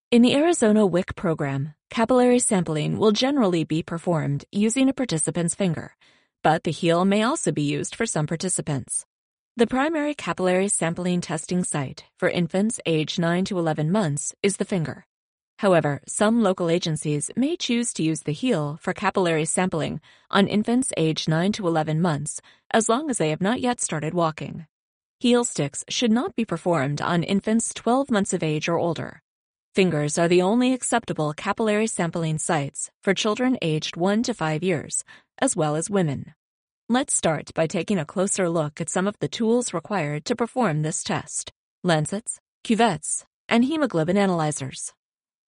In the Arizona WIC program, capillary sampling will generally be performed using a participant's finger, but the heel may also be used for some participants. The primary capillary sampling testing site for infants aged 9 to 11 months is the finger. However, some local agencies may choose to use the heel for capillary sampling on infants aged 9 to 11 months as long as they have not yet started walking. Heel sticks should not be performed on infants 12 months of age or older. Fingers are the only acceptable capillary sampling sites for children aged 1 to 5 years, as well as women. Let's start by taking a closer look at some of the tools required to perform this test: lancets, cuvettes, and hemoglobin analyzers.